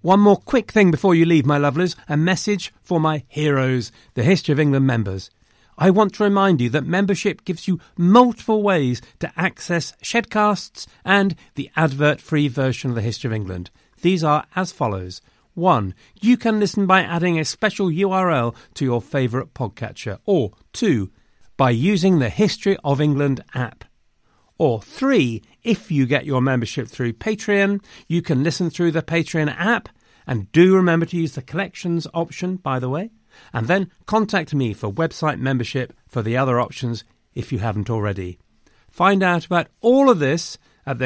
One more quick thing before you leave, my lovelies, a message for my heroes, the History of England members. I want to remind you that membership gives you multiple ways to access Shedcasts and the advert-free version of the History of England. These are as follows. 1. You can listen by adding a special URL to your favourite podcatcher. Or 2. By using the History of England app. Or 3. If you get your membership through Patreon, you can listen through the Patreon app. And do remember to use the collections option, by the way. And then contact me for website membership for the other options if you haven't already. Find out about all of this at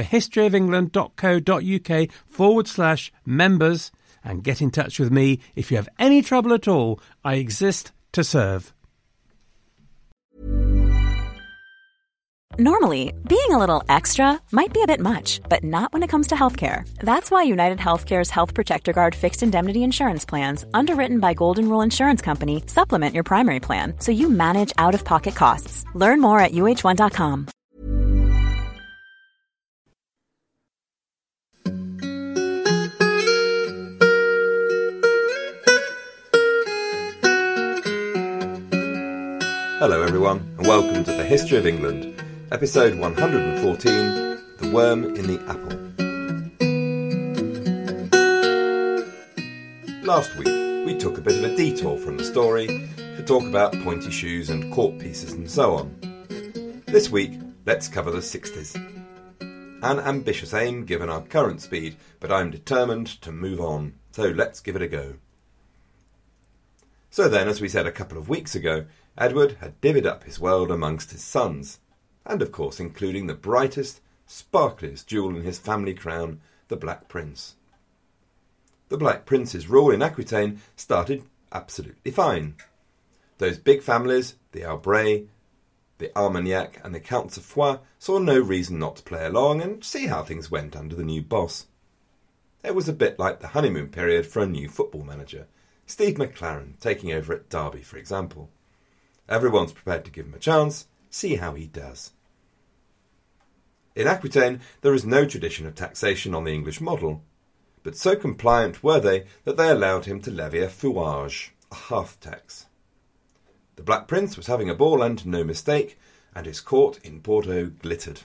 thehistoryofengland.co.uk/members and get in touch with me if you have any trouble at all. I exist to serve. Normally, being a little extra might be a bit much, but not when it comes to healthcare. That's why United Healthcare's Health Protector Guard fixed indemnity insurance plans, underwritten by Golden Rule Insurance Company, supplement your primary plan so you manage out-of-pocket costs. Learn more at uh1.com. Hello everyone, and welcome to the History of England, episode 114, The Worm in the Apple. Last week, we took a bit of a detour from the story to talk about pointy shoes and court pieces and so on. This week, let's cover the 60s. An ambitious aim given our current speed, but I'm determined to move on, so let's give it a go. So then, as we said a couple of weeks ago, Edward had divvied up his world amongst his sons, and of course including the brightest, sparkliest jewel in his family crown, the Black Prince. The Black Prince's rule in Aquitaine started absolutely fine. Those big families, the Albret, the Armagnac and the Counts of Foix, saw no reason not to play along and see how things went under the new boss. It was a bit like the honeymoon period for a new football manager, Steve McLaren taking over at Derby, for example. Everyone's prepared to give him a chance, see how he does. In Aquitaine, there is no tradition of taxation on the English model, but so compliant were they that they allowed him to levy a fouage, a half-tax. The Black Prince was having a ball and no mistake, and his court in Bordeaux glittered.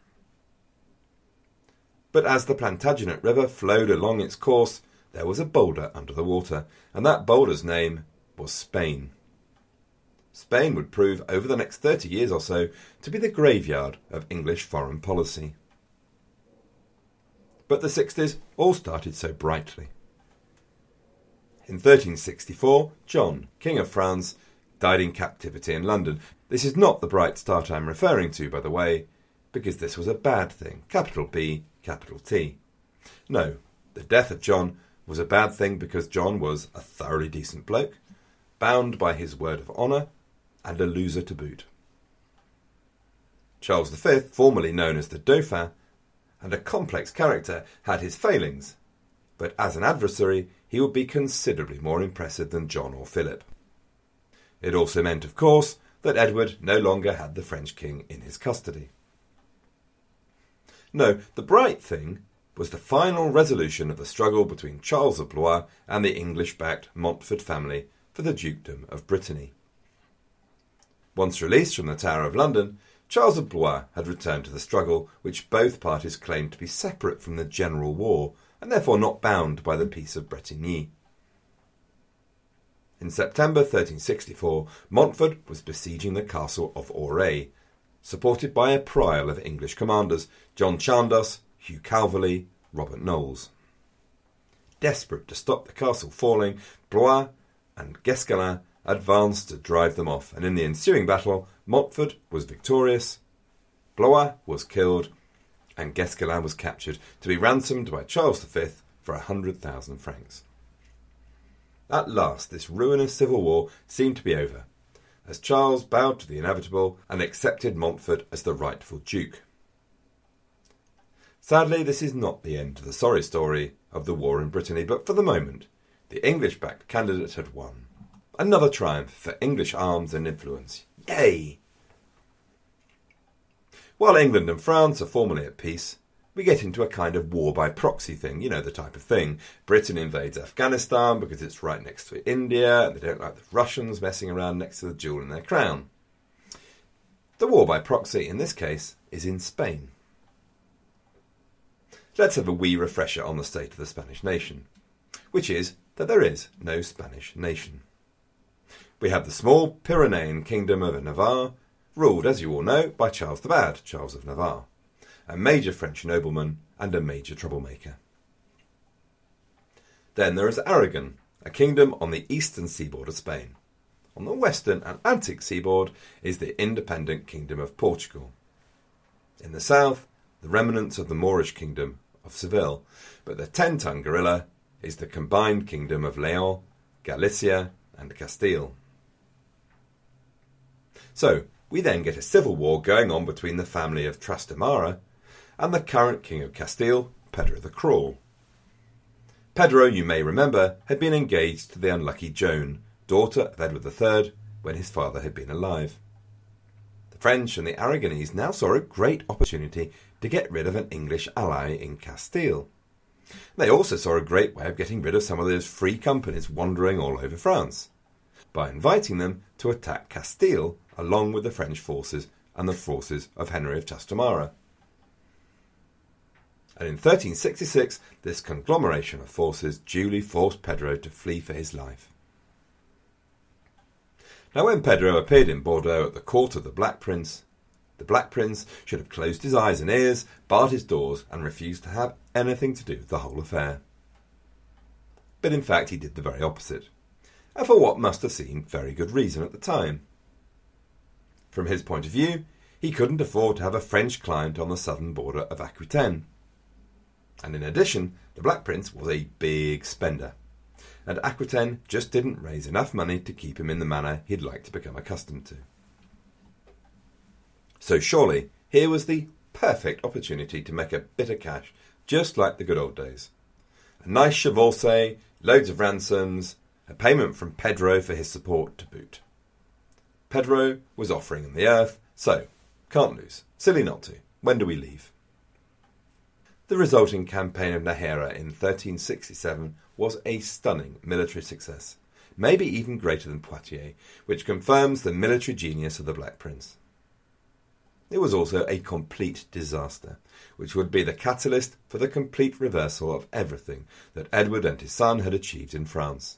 But as the Plantagenet River flowed along its course, there was a boulder under the water, and that boulder's name was Spain. Spain would prove over the next 30 years or so to be the graveyard of English foreign policy. But the 60s all started so brightly. In 1364, John, King of France, died in captivity in London. This is not the bright start I'm referring to, by the way, because this was a bad thing, capital B, capital T. No, the death of John was a bad thing because John was a thoroughly decent bloke, bound by his word of honour, and a loser to boot. Charles V, formerly known as the Dauphin, and a complex character, had his failings, but as an adversary he would be considerably more impressive than John or Philip. It also meant, of course, that Edward no longer had the French king in his custody. No, the bright thing was the final resolution of the struggle between Charles of Blois and the English-backed Montfort family for the Dukedom of Brittany. Once released from the Tower of London, Charles of Blois had returned to the struggle, which both parties claimed to be separate from the general war, and therefore not bound by the Peace of Bretigny. In September 1364, Montfort was besieging the castle of Auray, supported by a prior of English commanders, John Chandos, Hugh Calverley, Robert Knowles. Desperate to stop the castle falling, Blois and Guesclin advanced to drive them off, and in the ensuing battle, Montfort was victorious, Blois was killed, and Guesclin was captured to be ransomed by Charles V for 100,000 francs. At last, this ruinous civil war seemed to be over, as Charles bowed to the inevitable and accepted Montfort as the rightful duke. Sadly, this is not the end to the sorry story of the war in Brittany, but for the moment, the English-backed candidate had won. Another triumph for English arms and influence. Yay! While England and France are formally at peace, we get into a kind of war by proxy thing, you know, the type of thing. Britain invades Afghanistan because it's right next to India, and they don't like the Russians messing around next to the jewel in their crown. The war by proxy, in this case, is in Spain. Let's have a wee refresher on the state of the Spanish nation, which is that there is no Spanish nation. We have the small Pyrenean kingdom of Navarre, ruled, as you all know, by Charles the Bad, Charles of Navarre, a major French nobleman and a major troublemaker. Then there is Aragon, a kingdom on the eastern seaboard of Spain. On the western Atlantic seaboard is the independent kingdom of Portugal. In the south, the remnants of the Moorish kingdom of Seville, but the 10-ton gorilla is the combined kingdom of Leon, Galicia and Castile. So, we then get a civil war going on between the family of Trastamara and the current king of Castile, Pedro the Cruel. Pedro, you may remember, had been engaged to the unlucky Joan, daughter of Edward III, when his father had been alive. The French and the Aragonese now saw a great opportunity to get rid of an English ally in Castile. They also saw a great way of getting rid of some of those free companies wandering all over France, by inviting them to attack Castile along with the French forces and the forces of Henry of Trastamara. And in 1366, this conglomeration of forces duly forced Pedro to flee for his life. Now when Pedro appeared in Bordeaux at the court of the Black Prince should have closed his eyes and ears, barred his doors, and refused to have anything to do with the whole affair. But in fact he did the very opposite, and for what must have seemed very good reason at the time. From his point of view, he couldn't afford to have a French client on the southern border of Aquitaine. And in addition, the Black Prince was a big spender, and Aquitaine just didn't raise enough money to keep him in the manner he'd like to become accustomed to. So surely, here was the perfect opportunity to make a bit of cash, just like the good old days. A nice chevauchée, loads of ransoms, a payment from Pedro for his support to boot. Pedro was offering him the earth, so can't lose. Silly not to. When do we leave? The resulting campaign of Nájera in 1367 was a stunning military success, maybe even greater than Poitiers, which confirms the military genius of the Black Prince. It was also a complete disaster, which would be the catalyst for the complete reversal of everything that Edward and his son had achieved in France.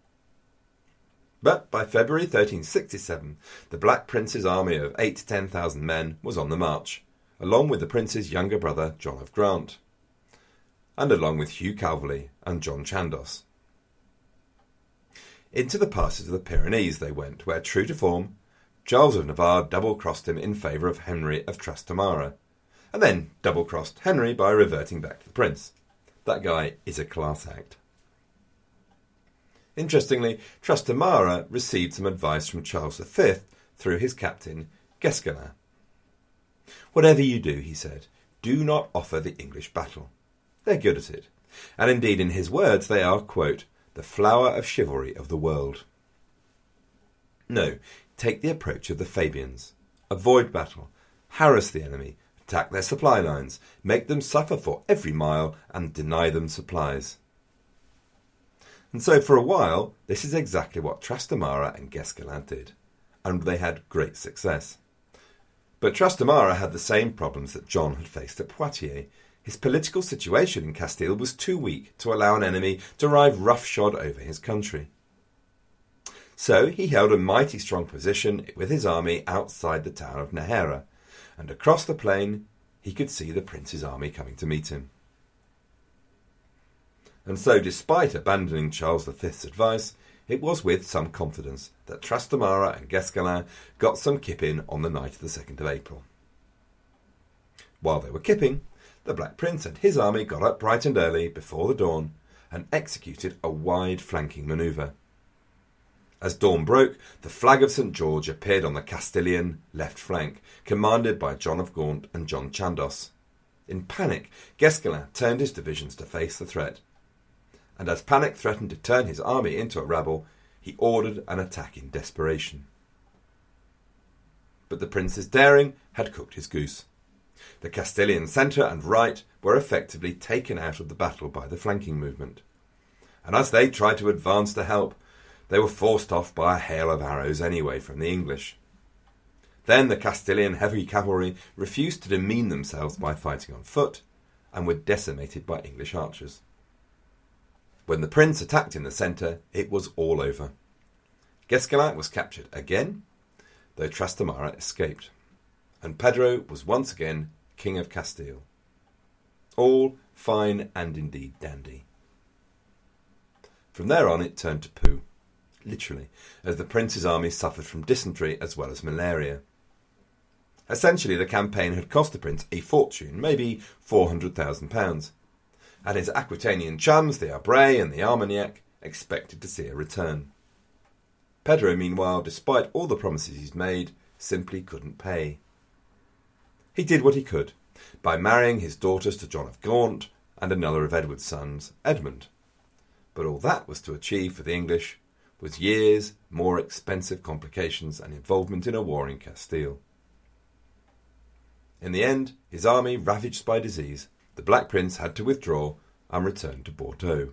But by February 1367, the Black Prince's army of 8,000 to 10,000 men was on the march, along with the Prince's younger brother John of Gaunt, and along with Hugh Calverley and John Chandos. Into the passes of the Pyrenees they went, where, true to form, Charles of Navarre double-crossed him in favour of Henry of Trastamara, and then double-crossed Henry by reverting back to the Prince. That guy is a class act. Interestingly, Trastamara received some advice from Charles V through his captain, Guesclin. Whatever you do, he said, do not offer the English battle. They're good at it. And indeed, in his words, they are, quote, the flower of chivalry of the world. No, take the approach of the Fabians. Avoid battle. Harass the enemy. Attack their supply lines. Make them suffer for every mile and deny them supplies. And so for a while, this is exactly what Trastamara and Guesclin did. And they had great success. But Trastamara had the same problems that John had faced at Poitiers. His political situation in Castile was too weak to allow an enemy to ride roughshod over his country. So he held a mighty strong position with his army outside the town of Nájera, and across the plain he could see the Prince's army coming to meet him. And so, despite abandoning Charles V's advice, it was with some confidence that Trastamara and Guesclin got some kipping on the night of the 2nd of April. While they were kipping, the Black Prince and his army got up bright and early before the dawn and executed a wide flanking manoeuvre. As dawn broke, the flag of St. George appeared on the Castilian left flank, commanded by John of Gaunt and John Chandos. In panic, Guesclin turned his divisions to face the threat, and as panic threatened to turn his army into a rabble, he ordered an attack in desperation. But the Prince's daring had cooked his goose. The Castilian centre and right were effectively taken out of the battle by the flanking movement, and as they tried to advance to help, they were forced off by a hail of arrows anyway from the English. Then the Castilian heavy cavalry refused to demean themselves by fighting on foot, and were decimated by English archers. When the prince attacked in the centre, it was all over. Guesclin was captured again, though Trastamara escaped, and Pedro was once again King of Castile. All fine and indeed dandy. From there on it turned to poo, literally, as the prince's army suffered from dysentery as well as malaria. Essentially, the campaign had cost the prince a fortune, maybe £400,000, and his Aquitanian chums, the Albret and the Armagnac, expected to see a return. Pedro, meanwhile, despite all the promises he's made, simply couldn't pay. He did what he could, by marrying his daughters to John of Gaunt and another of Edward's sons, Edmund. But all that was to achieve for the English was years, more expensive complications and involvement in a war in Castile. In the end, his army ravaged by disease, the Black Prince had to withdraw and return to Bordeaux.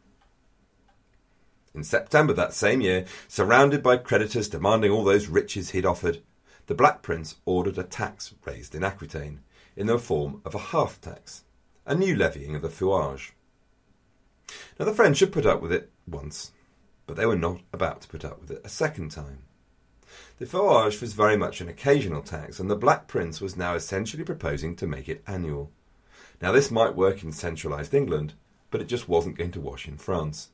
In September that same year, surrounded by creditors demanding all those riches he'd offered, the Black Prince ordered a tax raised in Aquitaine in the form of a half-tax, a new levying of the feuillage. Now the French had put up with it once, but they were not about to put up with it a second time. The feuillage was very much an occasional tax, and the Black Prince was now essentially proposing to make it annual. Now this might work in centralised England, but it just wasn't going to wash in France.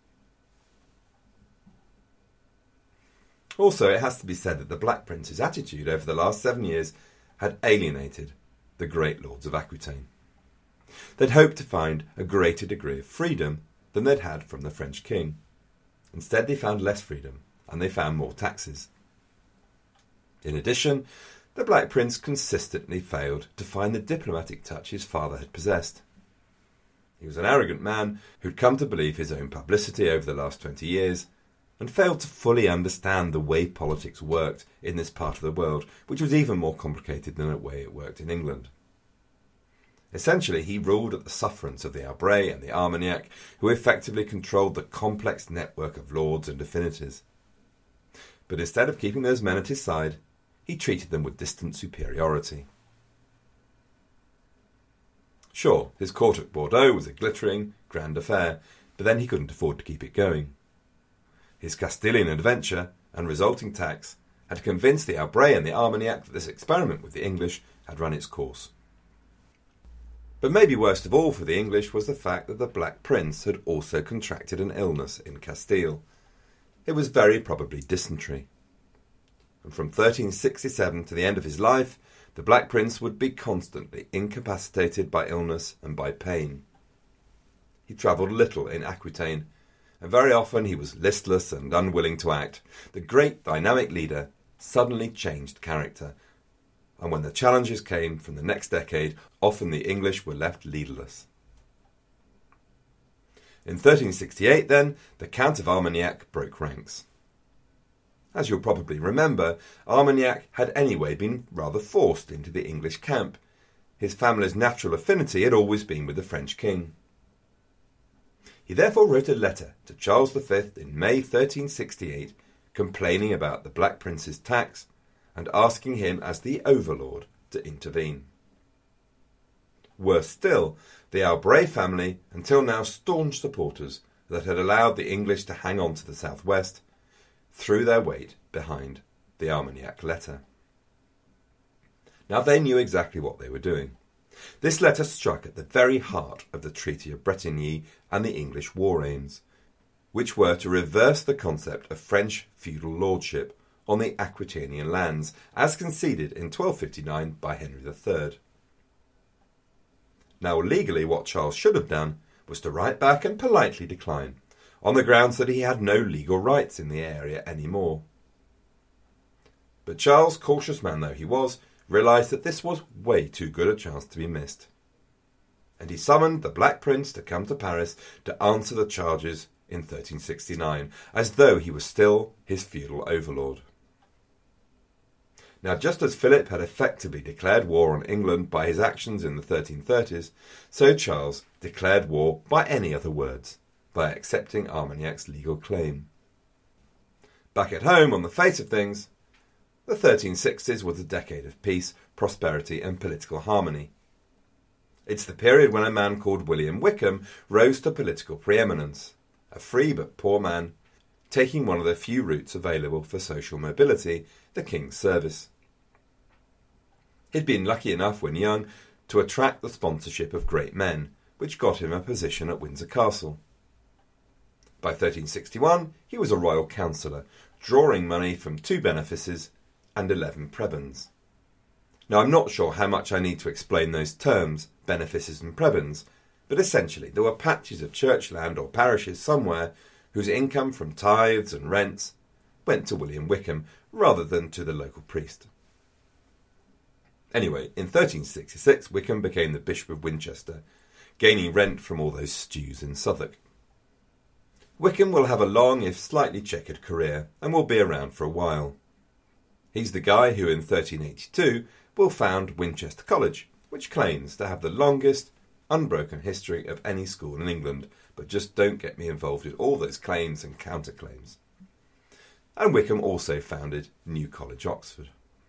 Also, it has to be said that the Black Prince's attitude over the last 7 years had alienated the great lords of Aquitaine. They'd hoped to find a greater degree of freedom than they'd had from the French king. Instead, they found less freedom, and they found more taxes. In addition, the Black Prince consistently failed to find the diplomatic touch his father had possessed. He was an arrogant man who'd come to believe his own publicity over the last 20 years, and failed to fully understand the way politics worked in this part of the world, which was even more complicated than the way it worked in England. Essentially, he ruled at the sufferance of the Albret and the Armagnac, who effectively controlled the complex network of lords and affinities. But instead of keeping those men at his side, he treated them with distant superiority. Sure, his court at Bordeaux was a glittering, grand affair, but then he couldn't afford to keep it going. His Castilian adventure and resulting tax had convinced the Albret and the Armagnac that this experiment with the English had run its course. But maybe worst of all for the English was the fact that the Black Prince had also contracted an illness in Castile. It was very probably dysentery. And from 1367 to the end of his life, the Black Prince would be constantly incapacitated by illness and by pain. He travelled little in Aquitaine, and very often he was listless and unwilling to act. The great dynamic leader suddenly changed character, and when the challenges came from the next decade, often the English were left leaderless. In 1368, then, the Count of Armagnac broke ranks. As you'll probably remember, Armagnac had anyway been rather forced into the English camp. His family's natural affinity had always been with the French king. He therefore wrote a letter to Charles V in May 1368, complaining about the Black Prince's tax and asking him as the overlord to intervene. Worse still, the Albret family, until now staunch supporters that had allowed the English to hang on to the southwest, threw their weight behind the Armagnac letter. Now they knew exactly what they were doing. This letter struck at the very heart of the Treaty of Bretigny and the English war aims, which were to reverse the concept of French feudal lordship on the Aquitanian lands, as conceded in 1259 by Henry III. Now legally what Charles should have done was to write back and politely decline, on the grounds that he had no legal rights in the area anymore. But Charles, cautious man though he was, realised that this was way too good a chance to be missed. And he summoned the Black Prince to come to Paris to answer the charges in 1369, as though he was still his feudal overlord. Now, just as Philip had effectively declared war on England by his actions in the 1330s, so Charles declared war by any other words, by accepting Armagnac's legal claim. Back at home, on the face of things, the 1360s was a decade of peace, prosperity and political harmony. It's the period when a man called William Wykeham rose to political preeminence, a free but poor man, taking one of the few routes available for social mobility, the King's service. He'd been lucky enough when young to attract the sponsorship of great men, which got him a position at Windsor Castle. By 1361 he was a royal councillor, drawing money from 2 benefices and 11 prebends. Now, I'm not sure how much I need to explain those terms, benefices and prebends, but essentially there were patches of church land or parishes somewhere whose income from tithes and rents went to William Wykeham rather than to the local priest. Anyway, in 1366 Wykeham became the Bishop of Winchester, gaining rent from all those stews in Southwark. Wykeham will have a long, if slightly checkered career, and will be around for a while. He's the guy who in 1382 will found Winchester College, which claims to have the longest, unbroken history of any school in England, but just don't get me involved in all those claims and counterclaims. And Wykeham also founded New College, Oxford.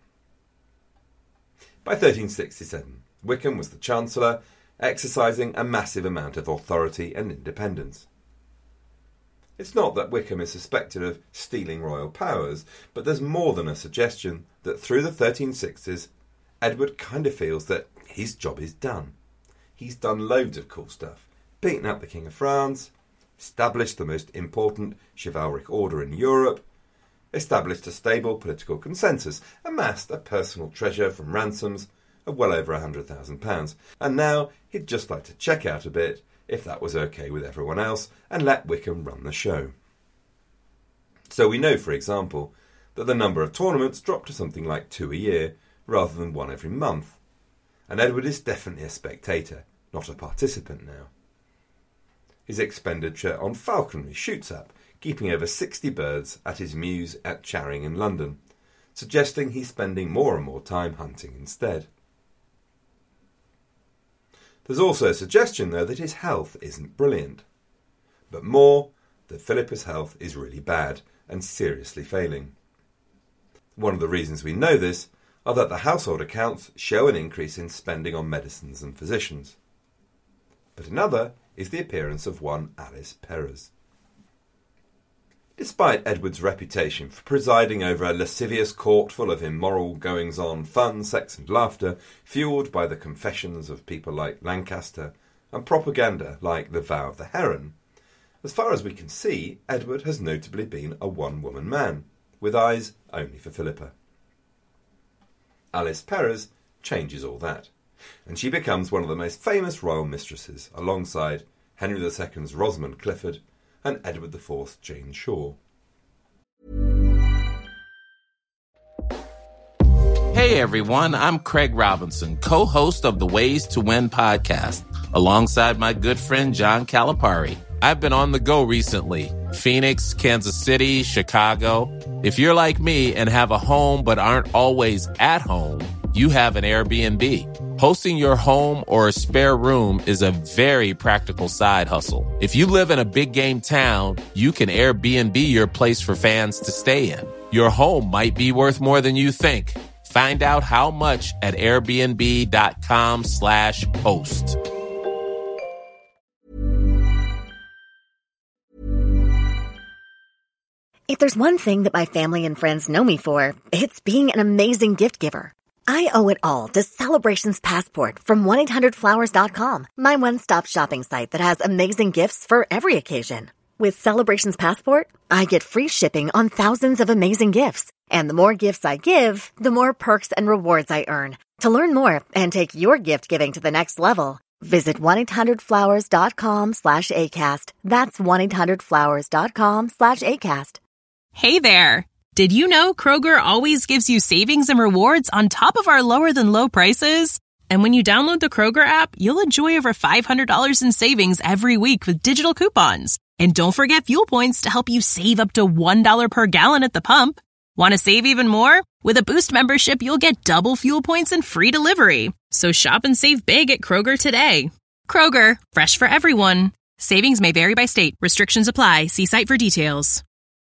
By 1367, Wykeham was the Chancellor, exercising a massive amount of authority and independence. It's not that Wykeham is suspected of stealing royal powers, but there's more than a suggestion that through the 1360s, Edward kind of feels that his job is done. He's done loads of cool stuff, beaten up the King of France, established the most important chivalric order in Europe, established a stable political consensus, amassed a personal treasure from ransoms of well over £100,000, and now he'd just like to check out a bit, if that was okay with everyone else, and let Wykeham run the show. So we know, for example, that the number of tournaments dropped to something like 2 a year, rather than 1 every month, and Edward is definitely a spectator, not a participant now. His expenditure on falconry shoots up, keeping over 60 birds at his mews at Charing in London, suggesting he's spending more and more time hunting instead. There's also a suggestion, though, that his health isn't brilliant, but more that Philippa's health is really bad and seriously failing. One of the reasons we know this are that the household accounts show an increase in spending on medicines and physicians. But another is the appearance of one Alice Perrers. Despite Edward's reputation for presiding over a lascivious court full of immoral goings-on, fun, sex and laughter, fuelled by the confessions of people like Lancaster, and propaganda like the Vow of the Heron, as far as we can see, Edward has notably been a one-woman man, with eyes only for Philippa. Alice Perrers changes all that, and she becomes one of the most famous royal mistresses, alongside Henry II's Rosamund Clifford and Edward IV's Jane Shore. Hey everyone, I'm Craig Robinson, co-host of the Ways to Win podcast, alongside my good friend John Calipari. I've been on the go recently. Phoenix, Kansas City, Chicago. If you're like me and have a home but aren't always at home, you have an Airbnb. Hosting your home or a spare room is a very practical side hustle. If you live in a big game town, you can Airbnb your place for fans to stay in. Your home might be worth more than you think. Find out how much at airbnb.com/host. If there's one thing that my family and friends know me for, it's being an amazing gift giver. I owe it all to Celebrations Passport from 1-800-Flowers.com, my one-stop shopping site that has amazing gifts for every occasion. With Celebrations Passport, I get free shipping on thousands of amazing gifts. And the more gifts I give, the more perks and rewards I earn. To learn more and take your gift giving to the next level, visit 1-800-Flowers.com/ACAST. That's 1-800-Flowers.com/ACAST. Hey there! Did you know Kroger always gives you savings and rewards on top of our lower-than-low prices? And when you download the Kroger app, you'll enjoy over $500 in savings every week with digital coupons. And don't forget fuel points to help you save up to $1 per gallon at the pump. Want to save even more? With a Boost membership, you'll get double fuel points and free delivery. So shop and save big at Kroger today. Kroger, fresh for everyone. Savings may vary by state. Restrictions apply. See site for details.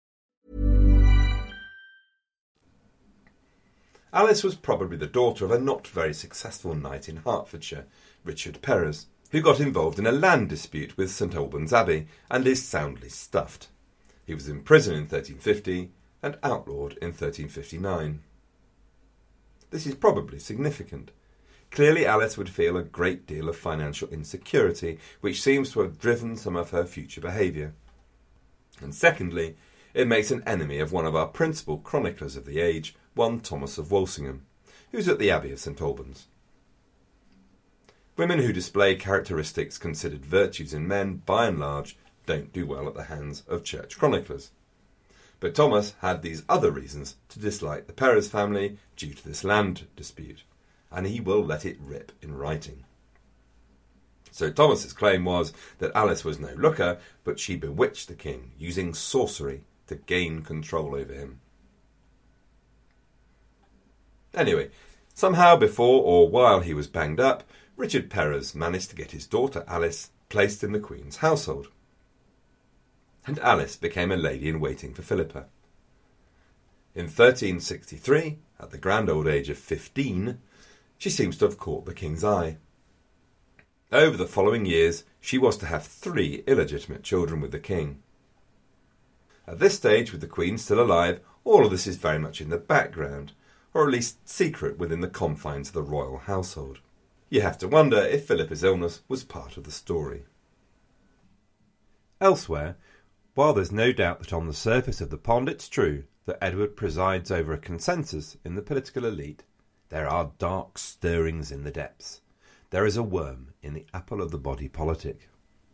Alice was probably the daughter of a not very successful knight in Hertfordshire, Richard Perrers, who got involved in a land dispute with St Albans Abbey and is soundly stuffed. He was in prison in 1350 and outlawed in 1359. This is probably significant. Clearly Alice would feel a great deal of financial insecurity, which seems to have driven some of her future behaviour. And secondly, it makes an enemy of one of our principal chroniclers of the age, one Thomas of Walsingham, who's at the Abbey of St Albans. Women who display characteristics considered virtues in men, by and large, don't do well at the hands of church chroniclers. But Thomas had these other reasons to dislike the Perrers family due to this land dispute, and he will let it rip in writing. So Thomas's claim was that Alice was no looker, but she bewitched the king, using sorcery to gain control over him. Anyway, somehow before or while he was banged up, Richard Perrers managed to get his daughter Alice placed in the Queen's household. And Alice became a lady-in-waiting for Philippa. In 1363, at the grand old age of 15, she seems to have caught the king's eye. Over the following years, she was to have 3 illegitimate children with the king. At this stage, with the Queen still alive, all of this is very much in the background, or at least secret within the confines of the royal household. You have to wonder if Philippa's illness was part of the story. Elsewhere, while there's no doubt that on the surface of the pond it's true that Edward presides over a consensus in the political elite, there are dark stirrings in the depths. There is a worm in the apple of the body politic.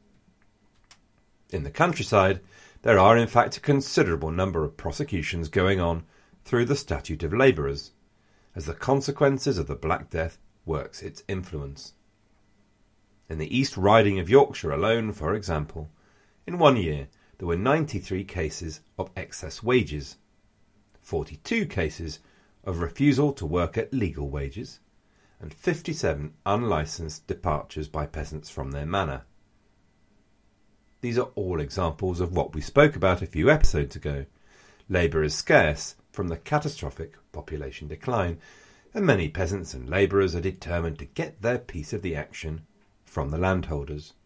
In the countryside, there are in fact a considerable number of prosecutions going on through the Statute of Labourers, as the consequences of the Black Death works its influence. In the East Riding of Yorkshire alone, for example, in 1 year there were 93 cases of excess wages, 42 cases of refusal to work at legal wages, and 57 unlicensed departures by peasants from their manor. These are all examples of what we spoke about a few episodes ago. Labour is scarce from the catastrophic population decline, and many peasants and labourers are determined to get their piece of the action from the landholders.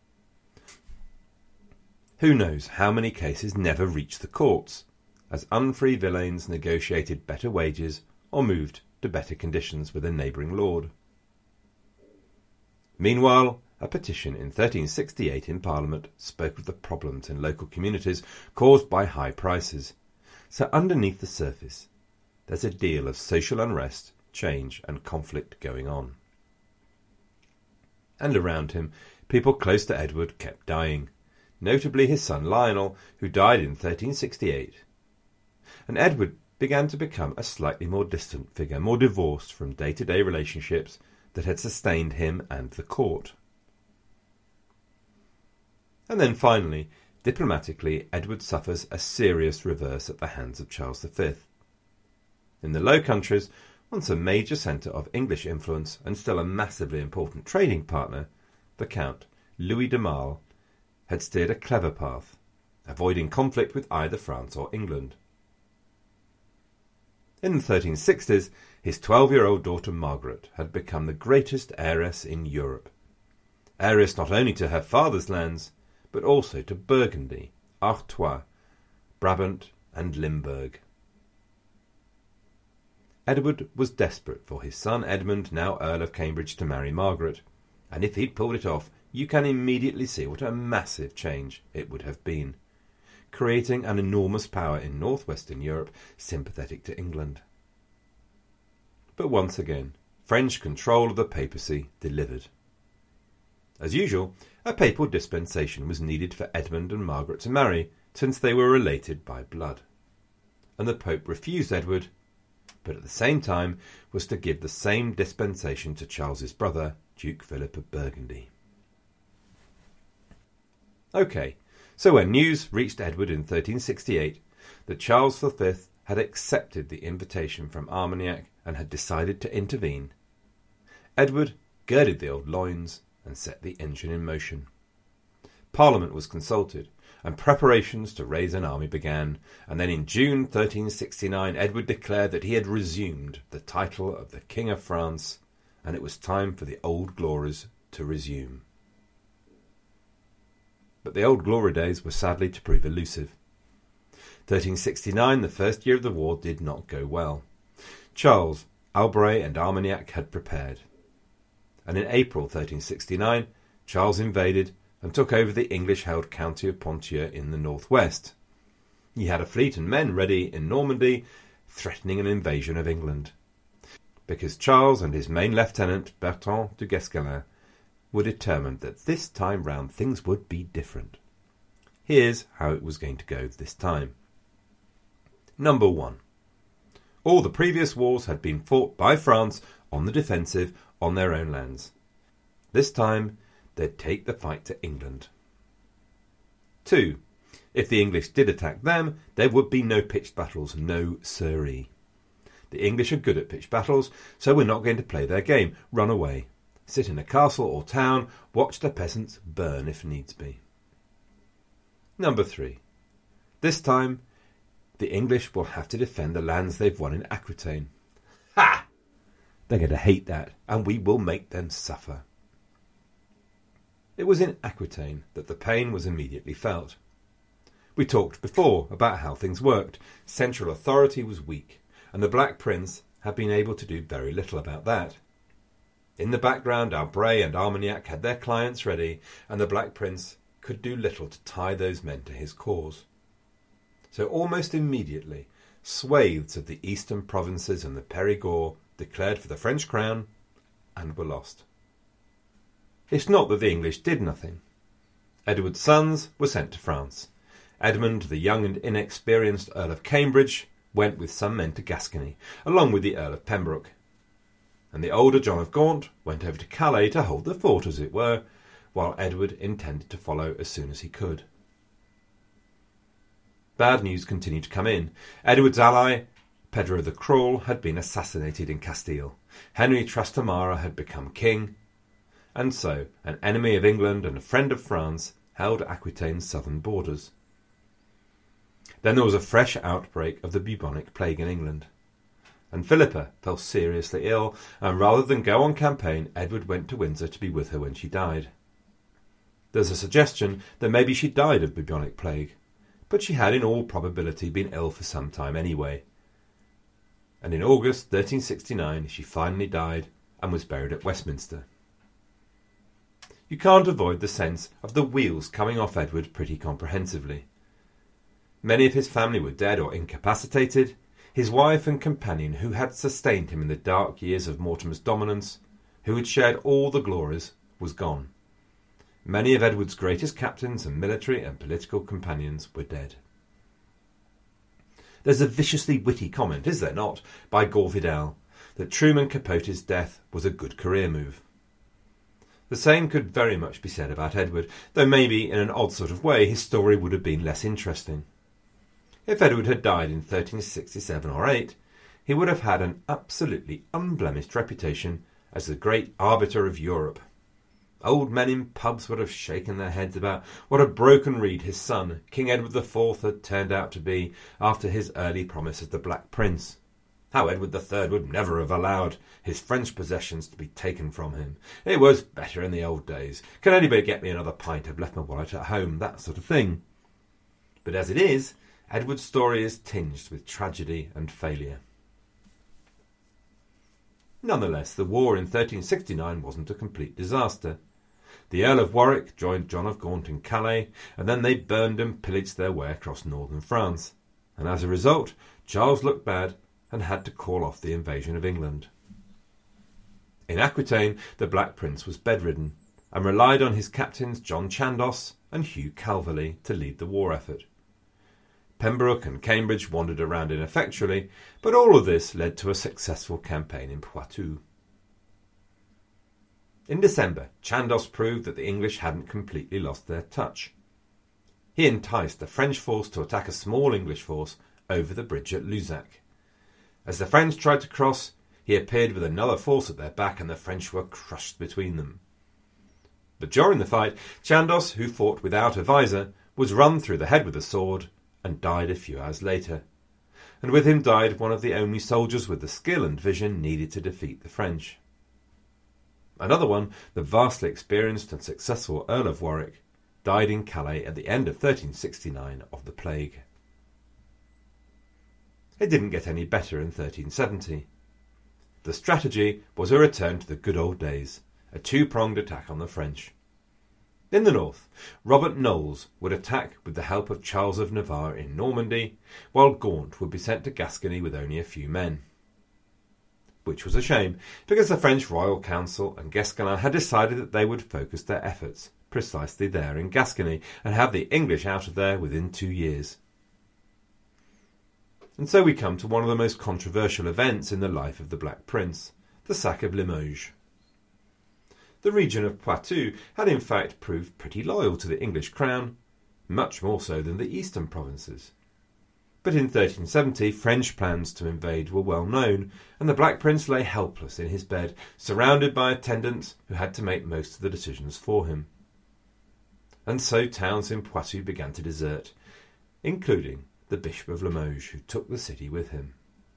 Who knows how many cases never reached the courts, as unfree villeins negotiated better wages or moved to better conditions with a neighbouring lord. Meanwhile, a petition in 1368 in Parliament spoke of the problems in local communities caused by high prices. So underneath the surface, there's a deal of social unrest, change and conflict going on. And around him, people close to Edward kept dying, notably his son Lionel, who died in 1368. And Edward began to become a slightly more distant figure, more divorced from day-to-day relationships that had sustained him and the court. And then finally, diplomatically, Edward suffers a serious reverse at the hands of Charles V. In the Low Countries, once a major centre of English influence and still a massively important trading partner, the Count, Louis de Marle, had steered a clever path, avoiding conflict with either France or England. In the 1360s, his 12-year-old daughter Margaret had become the greatest heiress in Europe. Heiress not only to her father's lands, but also to Burgundy, Artois, Brabant and Limburg. Edward was desperate for his son Edmund, now Earl of Cambridge, to marry Margaret, and if he'd pulled it off, you can immediately see what a massive change it would have been, creating an enormous power in northwestern Europe sympathetic to England. But once again, French control of the papacy delivered. As usual, a papal dispensation was needed for Edmund and Margaret to marry, since they were related by blood. And the Pope refused Edward, but at the same time was to give the same dispensation to Charles's brother, Duke Philip of Burgundy. OK, so when news reached Edward in 1368 that Charles V had accepted the invitation from Armagnac and had decided to intervene. Edward girded the old loins and set the engine in motion. Parliament was consulted, and preparations to raise an army began, and then in June 1369 Edward declared that he had resumed the title of the King of France, and it was time for the old glories to resume. But the old glory days were sadly to prove elusive. 1369, the first year of the war, did not go well. Charles, Albret and Armagnac had prepared. And in April 1369, Charles invaded and took over the English-held county of Ponthieu in the northwest. He had a fleet and men ready in Normandy, threatening an invasion of England. Because Charles and his main lieutenant, Bertrand du Guesclin, were determined that this time round things would be different. Here's how it was going to go this time. Number 1. All the previous wars had been fought by France on the defensive on their own lands. This time they'd take the fight to England. 2. If the English did attack them, there would be no pitched battles, no siree. The English are good at pitched battles, so we're not going to play their game. Run away. Sit in a castle or town, watch the peasants burn if needs be. Number 3. This time, the English will have to defend the lands they've won in Aquitaine. Ha! They're going to hate that, and we will make them suffer. It was in Aquitaine that the pain was immediately felt. We talked before about how things worked. Central authority was weak, and the Black Prince had been able to do very little about that. In the background, Albret and Armagnac had their clients ready, and the Black Prince could do little to tie those men to his cause. So almost immediately, swathes of the eastern provinces and the Périgord declared for the French crown and were lost. It's not that the English did nothing. Edward's sons were sent to France. Edmund, the young and inexperienced Earl of Cambridge, went with some men to Gascony, along with the Earl of Pembroke. And the older John of Gaunt went over to Calais to hold the fort, as it were, while Edward intended to follow as soon as he could. Bad news continued to come in. Edward's ally, Pedro the Cruel, had been assassinated in Castile. Henry Trastamara had become king, and so an enemy of England and a friend of France held Aquitaine's southern borders. Then there was a fresh outbreak of the bubonic plague in England, and Philippa fell seriously ill, and rather than go on campaign, Edward went to Windsor to be with her when she died. There's a suggestion that maybe she died of bubonic plague, but she had in all probability been ill for some time anyway. And in August 1369 she finally died and was buried at Westminster. You can't avoid the sense of the wheels coming off Edward pretty comprehensively. Many of his family were dead or incapacitated. His wife and companion, who had sustained him in the dark years of Mortimer's dominance, who had shared all the glories, was gone. Many of Edward's greatest captains and military and political companions were dead. There's a viciously witty comment, is there not, by Gore Vidal, that Truman Capote's death was a good career move. The same could very much be said about Edward, though maybe in an odd sort of way his story would have been less interesting. If Edward had died in 1367 or 8, he would have had an absolutely unblemished reputation as the great arbiter of Europe. Old men in pubs would have shaken their heads about what a broken reed his son, King Edward IV, had turned out to be after his early promise as the Black Prince. How Edward III would never have allowed his French possessions to be taken from him. It was better in the old days. Can anybody get me another pint? I've left my wallet at home, that sort of thing. But as it is, Edward's story is tinged with tragedy and failure. Nonetheless, the war in 1369 wasn't a complete disaster. The Earl of Warwick joined John of Gaunt in Calais, and then they burned and pillaged their way across northern France. And as a result, Charles looked bad and had to call off the invasion of England. In Aquitaine, the Black Prince was bedridden, and relied on his captains John Chandos and Hugh Calverley to lead the war effort. Pembroke and Cambridge wandered around ineffectually, but all of this led to a successful campaign in Poitou. In December, Chandos proved that the English hadn't completely lost their touch. He enticed the French force to attack a small English force over the bridge at Luzac. As the French tried to cross, he appeared with another force at their back, and the French were crushed between them. But during the fight, Chandos, who fought without a visor, was run through the head with a sword and died a few hours later. And with him died one of the only soldiers with the skill and vision needed to defeat the French. Another one, the vastly experienced and successful Earl of Warwick, died in Calais at the end of 1369 of the plague. It didn't get any better in 1370. The strategy was a return to the good old days, a two-pronged attack on the French. In the north, Robert Knowles would attack with the help of Charles of Navarre in Normandy, while Gaunt would be sent to Gascony with only a few men. Which was a shame, because the French Royal Council and Guesclin had decided that they would focus their efforts precisely there in Gascony and have the English out of there within 2 years. And so we come to one of the most controversial events in the life of the Black Prince, the sack of Limoges. The region of Poitou had in fact proved pretty loyal to the English crown, much more so than the eastern provinces. But in 1370 French plans to invade were well known, and the Black Prince lay helpless in his bed, surrounded by attendants who had to make most of the decisions for him. And so towns in Poitou began to desert, including the Bishop of Limoges, who took the city with him.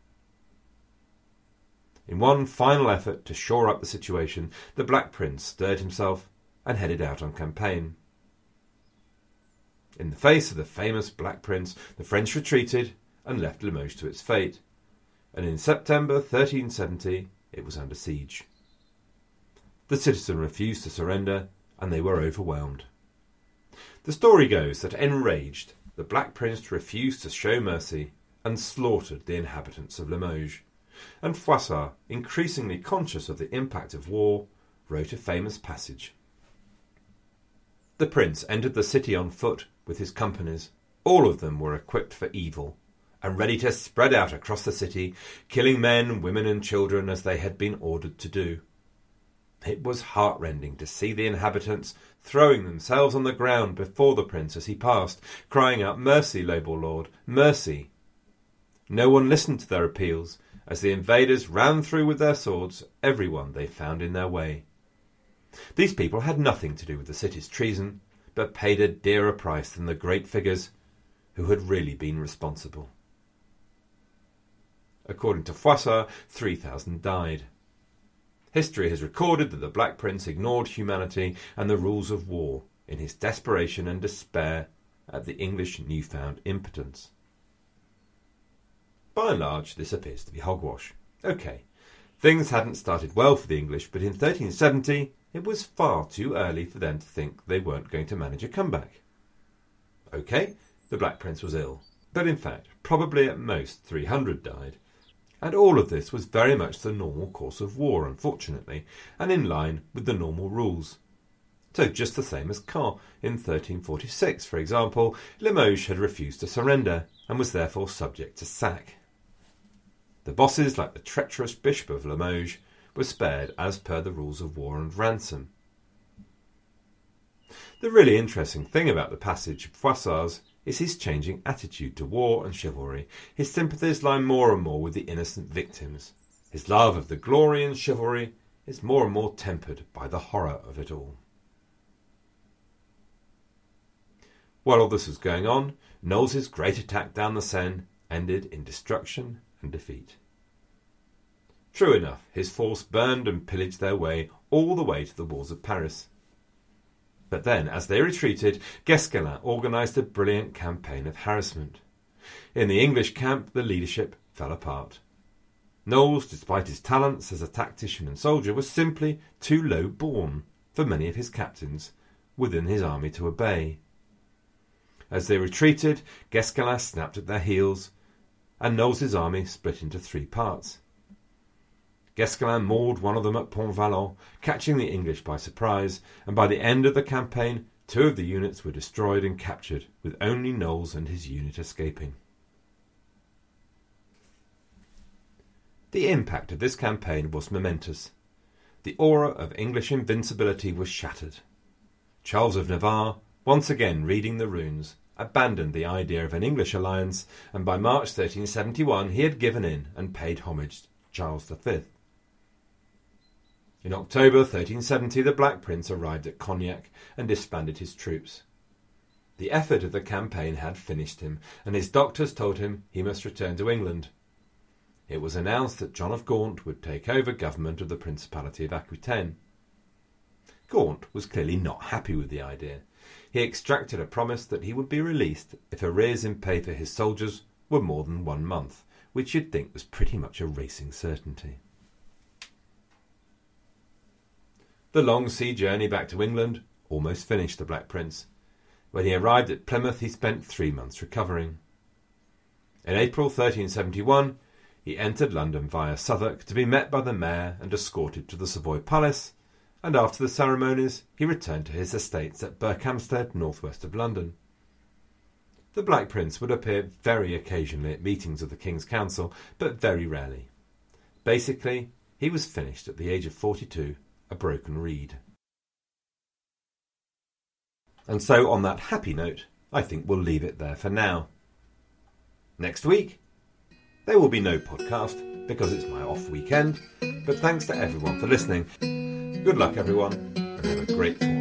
In one final effort to shore up the situation, the Black Prince stirred himself and headed out on campaign. In the face of the famous Black Prince, the French retreated and left Limoges to its fate, and in September 1370 it was under siege. The citizen refused to surrender, and they were overwhelmed. The story goes that, enraged, the Black Prince refused to show mercy and slaughtered the inhabitants of Limoges, and Froissart, increasingly conscious of the impact of war, wrote a famous passage. The prince entered the city on foot with his companies. All of them were equipped for evil, and ready to spread out across the city, killing men, women and children as they had been ordered to do. It was heartrending to see the inhabitants throwing themselves on the ground before the prince as he passed, crying out, "Mercy, noble lord, mercy!" No one listened to their appeals, as the invaders ran through with their swords everyone they found in their way. These people had nothing to do with the city's treason, but paid a dearer price than the great figures who had really been responsible. According to Froissart, 3,000 died. History has recorded that the Black Prince ignored humanity and the rules of war in his desperation and despair at the English newfound impotence. By and large, this appears to be hogwash. OK, things hadn't started well for the English, but in 1370 it was far too early for them to think they weren't going to manage a comeback. OK, the Black Prince was ill, but in fact probably at most 300 died. And all of this was very much the normal course of war, unfortunately, and in line with the normal rules. So just the same as Caen in 1346, for example, Limoges had refused to surrender and was therefore subject to sack. The bosses, like the treacherous Bishop of Limoges, were spared as per the rules of war and ransom. The really interesting thing about the passage of Froissart's is his changing attitude to war and chivalry. His sympathies lie more and more with the innocent victims. His love of the glory and chivalry is more and more tempered by the horror of it all. While all this was going on, Knowles's great attack down the Seine ended in destruction and defeat. True enough, his force burned and pillaged their way all the way to the walls of Paris. But then, as they retreated, Guesclin organised a brilliant campaign of harassment. In the English camp, the leadership fell apart. Knowles, despite his talents as a tactician and soldier, was simply too low born for many of his captains within his army to obey. As they retreated, Guesclin snapped at their heels, and Knowles's army split into 3 parts. Guesclin mauled one of them at Pont-Valon, catching the English by surprise, and by the end of the campaign 2 of the units were destroyed and captured, with only Knowles and his unit escaping. The impact of this campaign was momentous. The aura of English invincibility was shattered. Charles of Navarre, once again reading the runes, abandoned the idea of an English alliance, and by March 1371 he had given in and paid homage to Charles V. In October 1370 the Black Prince arrived at Cognac and disbanded his troops. The effort of the campaign had finished him, and his doctors told him he must return to England. It was announced that John of Gaunt would take over government of the Principality of Aquitaine. Gaunt was clearly not happy with the idea. He extracted a promise that he would be released if arrears in pay for his soldiers were more than 1 month, which you'd think was pretty much a racing certainty. The long sea journey back to England almost finished the Black Prince. When he arrived at Plymouth he spent 3 months recovering. In April 1371 he entered London via Southwark to be met by the mayor and escorted to the Savoy Palace, and after the ceremonies he returned to his estates at Berkhamsted, northwest of London. The Black Prince would appear very occasionally at meetings of the King's Council, but very rarely. Basically, he was finished at the age of 42, a broken reed. And so, on that happy note, I think we'll leave it there for now. Next week, there will be no podcast because it's my off weekend, but thanks to everyone for listening. Good luck everyone, and have a great fall.